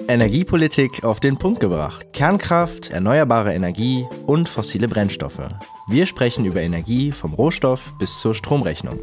Energiepolitik auf den Punkt gebracht. Kernkraft, erneuerbare Energie und fossile Brennstoffe. Wir sprechen über Energie vom Rohstoff bis zur Stromrechnung.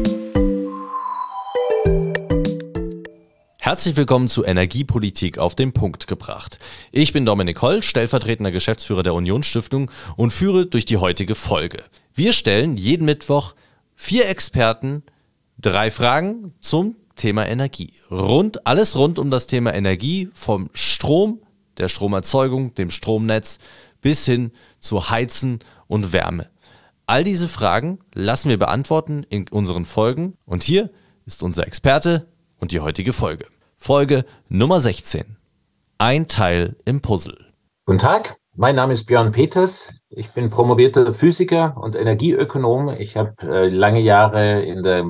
Herzlich willkommen zu Energiepolitik auf den Punkt gebracht. Ich bin Dominik Holl, stellvertretender Geschäftsführer der Unionsstiftung und führe durch die heutige Folge. Wir stellen jeden Mittwoch 4 Experten 3 Fragen zum Thema Energie. Alles rund um das Thema Energie, vom Strom, der Stromerzeugung, dem Stromnetz bis hin zu Heizen und Wärme. All diese Fragen lassen wir beantworten in unseren Folgen und hier ist unser Experte und die heutige Folge. Folge Nummer 16. Ein Teil im Puzzle. Guten Tag, mein Name ist Björn Peters. Ich bin promovierter Physiker und Energieökonom. Ich habe lange Jahre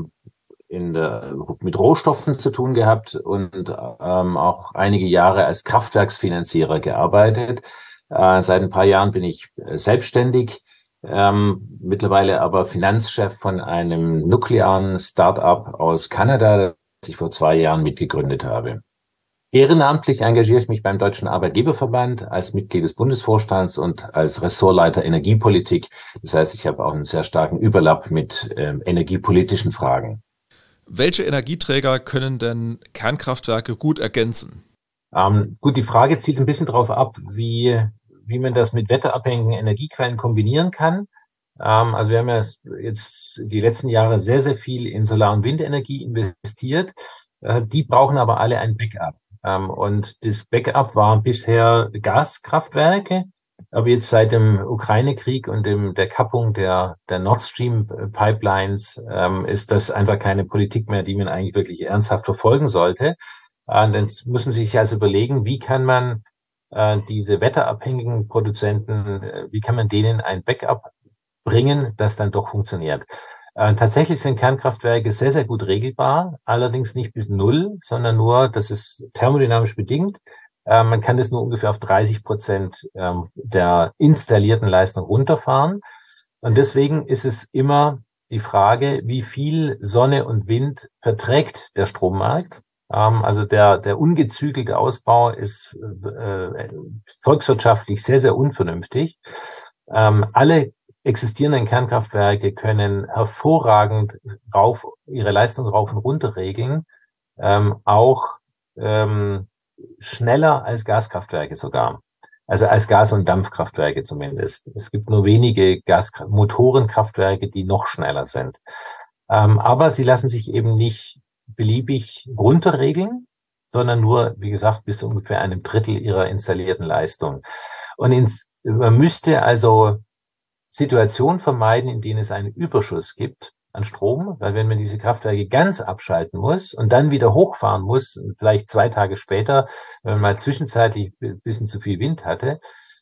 mit Rohstoffen zu tun gehabt und auch einige Jahre als Kraftwerksfinanzierer gearbeitet. Seit ein paar Jahren bin ich selbstständig, mittlerweile aber Finanzchef von einem nuklearen Start-up aus Kanada, das ich vor 2 Jahren mitgegründet habe. Ehrenamtlich engagiere ich mich beim Deutschen Arbeitgeberverband als Mitglied des Bundesvorstands und als Ressortleiter Energiepolitik. Das heißt, ich habe auch einen sehr starken Überlapp mit energiepolitischen Fragen. Welche Energieträger können denn Kernkraftwerke gut ergänzen? Gut, die Frage zielt ein bisschen darauf ab, wie man das mit wetterabhängigen Energiequellen kombinieren kann. Also wir haben ja jetzt die letzten Jahre sehr, sehr viel in Solar- und Windenergie investiert. Die brauchen aber alle ein Backup. Und das Backup war bisher Gaskraftwerke. Aber jetzt seit dem Ukraine-Krieg und der Kappung der Nord Stream Pipelines ist das einfach keine Politik mehr, die man eigentlich wirklich ernsthaft verfolgen sollte. Dann muss man sich also überlegen, wie kann man diese wetterabhängigen Produzenten, wie kann man denen ein Backup bringen, das dann doch funktioniert. Tatsächlich sind Kernkraftwerke sehr, sehr gut regelbar, allerdings nicht bis 0, sondern nur, das ist thermodynamisch bedingt. Man kann das nur ungefähr auf 30% der installierten Leistung runterfahren. Und deswegen ist es immer die Frage, wie viel Sonne und Wind verträgt der Strommarkt. Also der ungezügelte Ausbau ist volkswirtschaftlich sehr, sehr unvernünftig. Alle existierenden Kernkraftwerke können hervorragend ihre Leistung rauf und runter regeln, auch schneller als Gaskraftwerke sogar. Also als Gas- und Dampfkraftwerke zumindest. Es gibt nur wenige Motorenkraftwerke, die noch schneller sind. Aber sie lassen sich eben nicht beliebig runterregeln, sondern nur, wie gesagt, bis zu ungefähr einem Drittel ihrer installierten Leistung. Und man müsste also Situationen vermeiden, in denen es einen Überschuss gibt an Strom, weil wenn man diese Kraftwerke ganz abschalten muss und dann wieder hochfahren muss, vielleicht 2 Tage später, wenn man mal zwischenzeitlich ein bisschen zu viel Wind hatte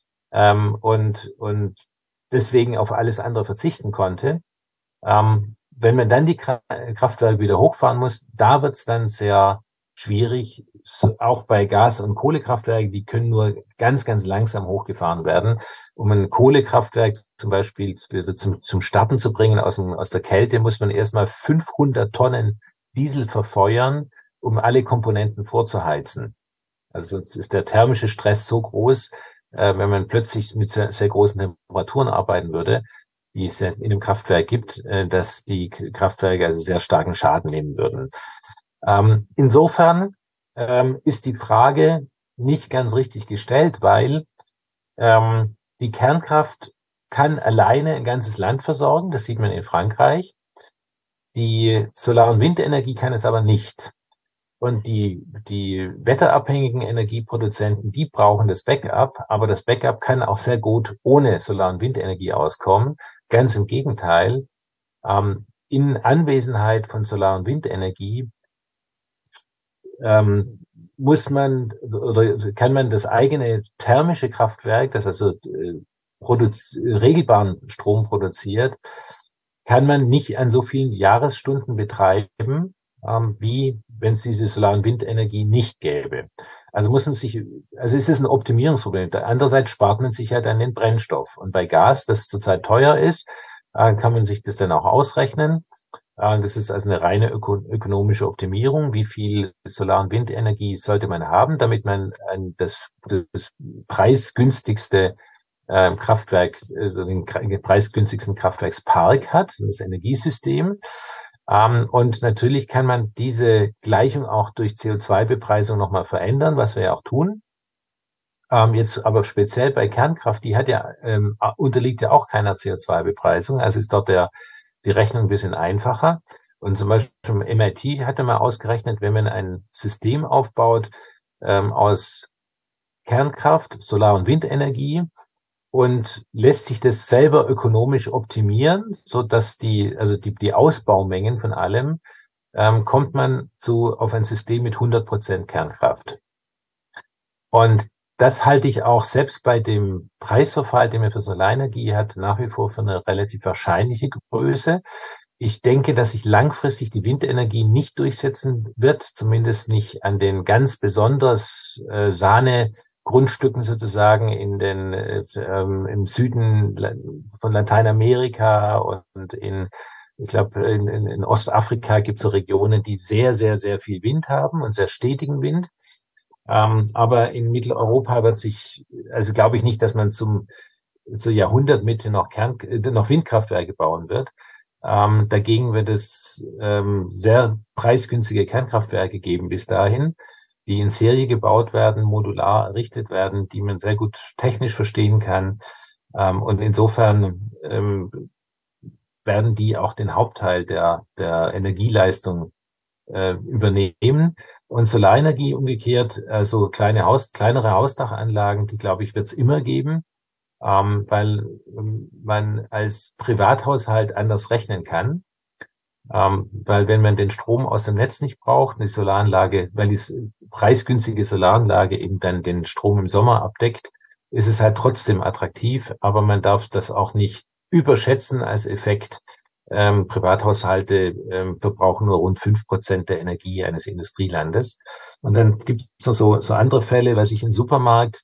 und deswegen auf alles andere verzichten konnte, wenn man dann die Kraftwerke wieder hochfahren muss, da wird es dann sehr schwierig. Auch bei Gas- und Kohlekraftwerken, die können nur ganz, ganz langsam hochgefahren werden. Um ein Kohlekraftwerk zum Beispiel zum Starten zu bringen aus der Kälte, muss man erstmal 500 Tonnen Diesel verfeuern, um alle Komponenten vorzuheizen. Also sonst ist der thermische Stress so groß, wenn man plötzlich mit sehr, sehr großen Temperaturen arbeiten würde, die es in einem Kraftwerk gibt, dass die Kraftwerke also sehr starken Schaden nehmen würden. Insofern ist die Frage nicht ganz richtig gestellt, weil die Kernkraft kann alleine ein ganzes Land versorgen. Das sieht man in Frankreich. Die Solar- und Windenergie kann es aber nicht. Und die wetterabhängigen Energieproduzenten, die brauchen das Backup. Aber das Backup kann auch sehr gut ohne Solar- und Windenergie auskommen. Ganz im Gegenteil. In Anwesenheit von Solar- und Windenergie kann man das eigene thermische Kraftwerk, das also regelbaren Strom produziert, kann man nicht an so vielen Jahresstunden betreiben, wie wenn es diese Solar- und Windenergie nicht gäbe. Also es ist ein Optimierungsproblem. Andererseits spart man sich ja dann den Brennstoff. Und bei Gas, das zurzeit teuer ist, kann man sich das dann auch ausrechnen. Das ist also eine reine ökonomische Optimierung. Wie viel Solar- und Windenergie sollte man haben, damit man das preisgünstigste Kraftwerk, den preisgünstigsten Kraftwerkspark hat, das Energiesystem. Und natürlich kann man diese Gleichung auch durch CO2-Bepreisung nochmal verändern, was wir ja auch tun. Jetzt aber speziell bei Kernkraft, die hat ja, unterliegt ja auch keiner CO2-Bepreisung, also ist dort die Rechnung ein bisschen einfacher. Und zum Beispiel im MIT hat man mal ausgerechnet, wenn man ein System aufbaut aus Kernkraft, Solar- und Windenergie und lässt sich das selber ökonomisch optimieren, so dass die Ausbaumengen von allem, kommt man auf ein System mit 100% Kernkraft. Und das halte ich auch selbst bei dem Preisverfall, den man für Solarenergie hat, nach wie vor für eine relativ wahrscheinliche Größe. Ich denke, dass sich langfristig die Windenergie nicht durchsetzen wird, zumindest nicht an den ganz besonders Sahne-Grundstücken sozusagen im Süden von Lateinamerika und ich glaube, in Ostafrika gibt es so Regionen, die sehr, sehr, sehr viel Wind haben und sehr stetigen Wind. Aber in Mitteleuropa also glaube ich nicht, dass man zur Jahrhundertmitte noch Windkraftwerke bauen wird. Dagegen wird es sehr preisgünstige Kernkraftwerke geben bis dahin, die in Serie gebaut werden, modular errichtet werden, die man sehr gut technisch verstehen kann. Und insofern werden die auch den Hauptteil der Energieleistung übernehmen. Und Solarenergie umgekehrt, also kleinere Hausdachanlagen, die, glaube ich, wird es immer geben, weil man als Privathaushalt anders rechnen kann. Weil wenn man den Strom aus dem Netz nicht braucht, weil die preisgünstige Solaranlage eben dann den Strom im Sommer abdeckt, ist es halt trotzdem attraktiv, aber man darf das auch nicht überschätzen als Effekt. Privathaushalte verbrauchen nur rund 5% der Energie eines Industrielandes. Und dann gibt es noch so andere Fälle, was ich im Supermarkt,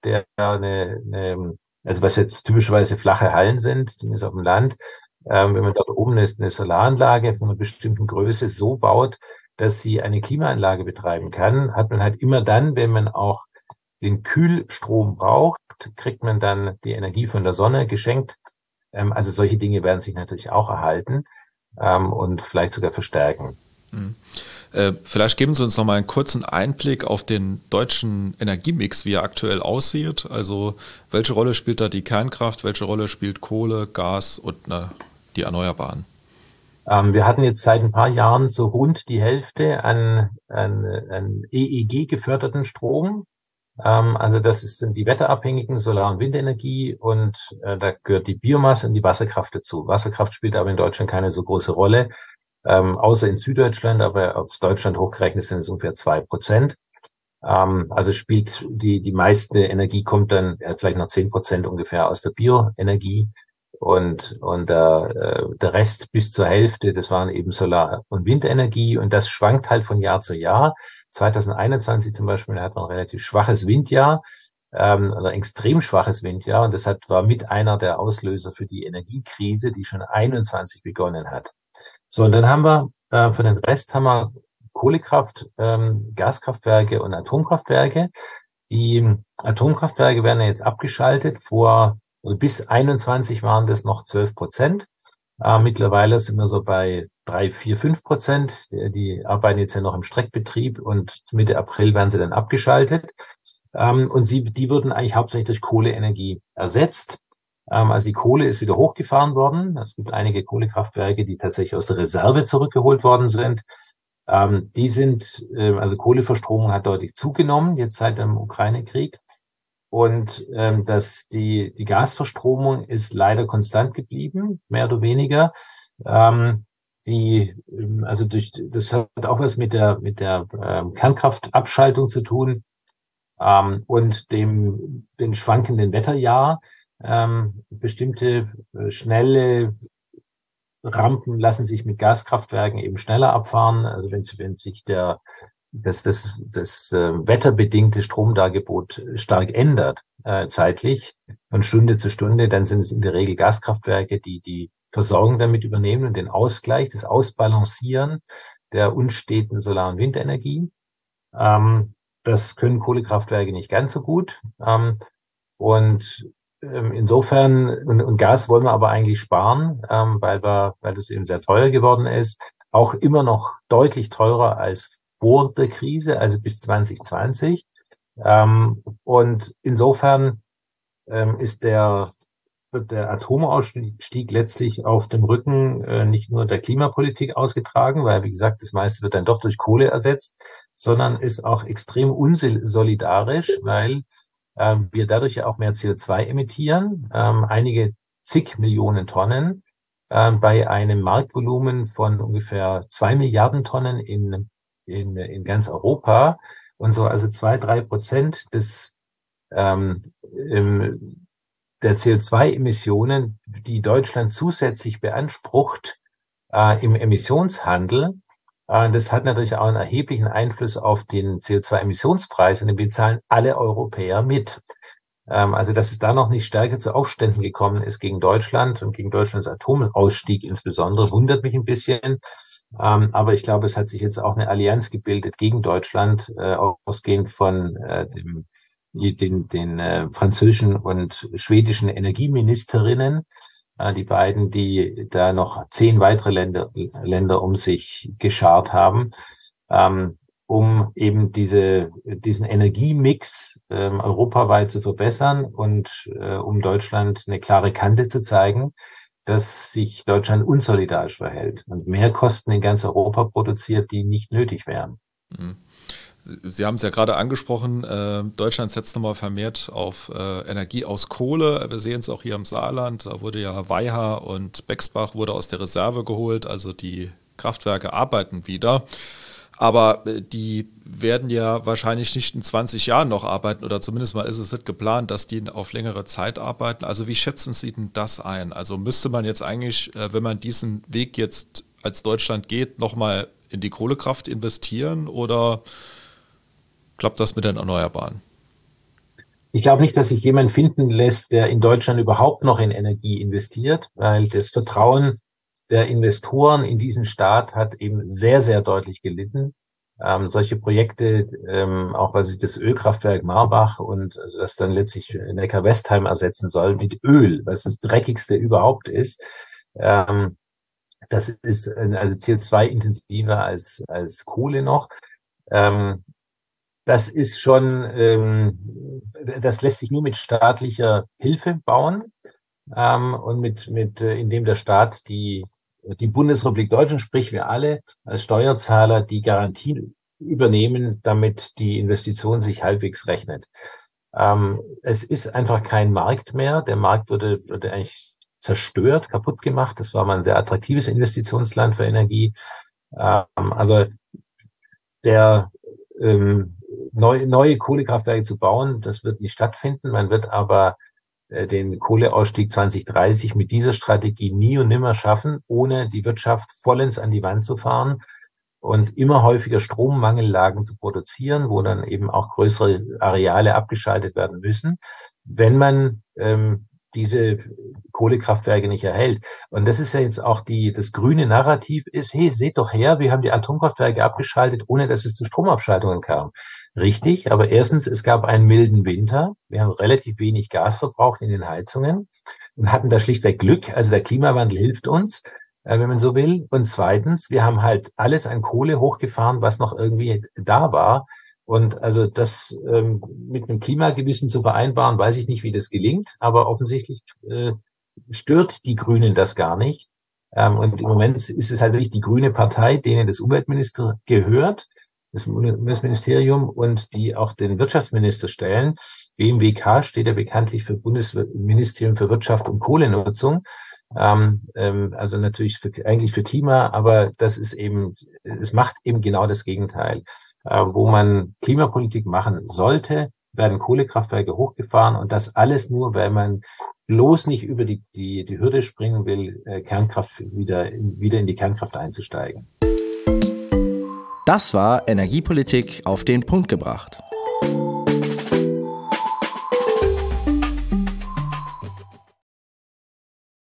also was jetzt typischerweise flache Hallen sind, zumindest auf dem Land, wenn man dort oben eine Solaranlage von einer bestimmten Größe so baut, dass sie eine Klimaanlage betreiben kann, hat man halt immer dann, wenn man auch den Kühlstrom braucht, kriegt man dann die Energie von der Sonne geschenkt. Also solche Dinge werden sich natürlich auch erhalten und vielleicht sogar verstärken. Vielleicht geben Sie uns noch mal einen kurzen Einblick auf den deutschen Energiemix, wie er aktuell aussieht. Also welche Rolle spielt da die Kernkraft, welche Rolle spielt Kohle, Gas und die Erneuerbaren? Wir hatten jetzt seit ein paar Jahren so rund die Hälfte an EEG-geförderten Strom. Also sind die wetterabhängigen Solar- und Windenergie und da gehört die Biomasse und die Wasserkraft dazu. Wasserkraft spielt aber in Deutschland keine so große Rolle, außer in Süddeutschland, aber aus Deutschland hochgerechnet sind es ungefähr 2%. Also spielt die meiste Energie kommt dann vielleicht noch 10% ungefähr aus der Bioenergie und der Rest bis zur Hälfte, das waren eben Solar- und Windenergie und das schwankt halt von Jahr zu Jahr. 2021 zum Beispiel hat man ein relativ schwaches Windjahr, oder extrem schwaches Windjahr und das war mit einer der Auslöser für die Energiekrise, die schon 21 begonnen hat. So, und dann haben wir für den Rest haben wir Kohlekraft, Gaskraftwerke und Atomkraftwerke. Die Atomkraftwerke werden ja jetzt abgeschaltet. Bis 21 waren das noch 12%. Mittlerweile sind wir so bei 3, 4, 5%. Die arbeiten jetzt ja noch im Streckbetrieb und Mitte April werden sie dann abgeschaltet. Und die wurden eigentlich hauptsächlich durch Kohleenergie ersetzt. Also die Kohle ist wieder hochgefahren worden. Es gibt einige Kohlekraftwerke, die tatsächlich aus der Reserve zurückgeholt worden sind. Also Kohleverstromung hat deutlich zugenommen, jetzt seit dem Ukraine-Krieg. Und die Gasverstromung ist leider konstant geblieben, mehr oder weniger. Das hat auch was mit der Kernkraftabschaltung zu tun und den schwankenden Wetterjahr. Bestimmte schnelle Rampen lassen sich mit Gaskraftwerken eben schneller abfahren. Also wenn sich das wetterbedingte Stromdargebot stark ändert, zeitlich, von Stunde zu Stunde, dann sind es in der Regel Gaskraftwerke, die Versorgung damit übernehmen und den Ausgleich, das Ausbalancieren der unsteten Solar- und Windenergie. Das können Kohlekraftwerke nicht ganz so gut. Insofern, und Gas wollen wir aber eigentlich sparen, weil das eben sehr teuer geworden ist. Auch immer noch deutlich teurer als vor der Krise, also bis 2020. Und insofern wird der Atomausstieg letztlich auf dem Rücken nicht nur der Klimapolitik ausgetragen, weil, wie gesagt, das meiste wird dann doch durch Kohle ersetzt, sondern ist auch extrem unsolidarisch, weil wir dadurch ja auch mehr CO2 emittieren, einige zig Millionen Tonnen, bei einem Marktvolumen von ungefähr 2 Milliarden Tonnen in ganz Europa. Und so also 2-3% der CO2-Emissionen, die Deutschland zusätzlich beansprucht im Emissionshandel, das hat natürlich auch einen erheblichen Einfluss auf den CO2-Emissionspreis und den bezahlen alle Europäer mit. Also, dass es da noch nicht stärker zu Aufständen gekommen ist gegen Deutschland und gegen Deutschlands Atomausstieg insbesondere, wundert mich ein bisschen. Aber ich glaube, es hat sich jetzt auch eine Allianz gebildet gegen Deutschland, ausgehend von den französischen und schwedischen Energieministerinnen, die beiden, die da noch 10 weitere Länder um sich geschart haben, um eben diesen Energiemix europaweit zu verbessern und um Deutschland eine klare Kante zu zeigen, dass sich Deutschland unsolidarisch verhält und mehr Kosten in ganz Europa produziert, die nicht nötig wären. Sie haben es ja gerade angesprochen, Deutschland setzt nochmal vermehrt auf Energie aus Kohle. Wir sehen es auch hier im Saarland, da wurde ja Weiha und Bexbach wurde aus der Reserve geholt, also die Kraftwerke arbeiten wieder. Aber die werden ja wahrscheinlich nicht in 20 Jahren noch arbeiten oder zumindest mal ist es nicht geplant, dass die auf längere Zeit arbeiten. Also wie schätzen Sie denn das ein? Also müsste man jetzt eigentlich, wenn man diesen Weg jetzt als Deutschland geht, nochmal in die Kohlekraft investieren oder klappt das mit den Erneuerbaren? Ich glaube nicht, dass sich jemand finden lässt, der in Deutschland überhaupt noch in Energie investiert, weil das Vertrauen der Investoren in diesen Staat hat eben sehr, sehr deutlich gelitten. Solche Projekte, auch weil sich das Ölkraftwerk Marbach und also das dann letztlich Neckar-Westheim ersetzen soll mit Öl, was das dreckigste überhaupt ist, das ist also CO2-intensiver als Kohle noch. Das ist schon, das lässt sich nur mit staatlicher Hilfe bauen und indem der Staat die Bundesrepublik Deutschland, sprich wir alle als Steuerzahler, die Garantie übernehmen, damit die Investition sich halbwegs rechnet. Es ist einfach kein Markt mehr. Der Markt wurde eigentlich zerstört, kaputt gemacht. Das war mal ein sehr attraktives Investitionsland für Energie. Also neue Kohlekraftwerke zu bauen, das wird nicht stattfinden. Man wird aber den Kohleausstieg 2030 mit dieser Strategie nie und nimmer schaffen, ohne die Wirtschaft vollends an die Wand zu fahren und immer häufiger Strommangellagen zu produzieren, wo dann eben auch größere Areale abgeschaltet werden müssen, wenn man diese Kohlekraftwerke nicht erhält. Und das ist ja jetzt auch das grüne Narrativ ist, hey, seht doch her, wir haben die Atomkraftwerke abgeschaltet, ohne dass es zu Stromabschaltungen kam. Richtig, aber erstens, es gab einen milden Winter. Wir haben relativ wenig Gas verbraucht in den Heizungen und hatten da schlichtweg Glück. Also der Klimawandel hilft uns, wenn man so will. Und zweitens, wir haben halt alles an Kohle hochgefahren, was noch irgendwie da war. Und also das mit einem Klimagewissen zu vereinbaren, weiß ich nicht, wie das gelingt. Aber offensichtlich stört die Grünen das gar nicht. Und im Moment ist es halt wirklich die grüne Partei, denen das Umweltminister gehört, das Bundesministerium und die auch den Wirtschaftsminister stellen. BMWK steht ja bekanntlich für Bundesministerium für Wirtschaft und Kohlenutzung. Also natürlich eigentlich für Klima, aber es macht eben genau das Gegenteil. Wo man Klimapolitik machen sollte, werden Kohlekraftwerke hochgefahren und das alles nur, weil man bloß nicht über die Hürde springen will, Kernkraft wieder in die Kernkraft einzusteigen. Das war Energiepolitik auf den Punkt gebracht.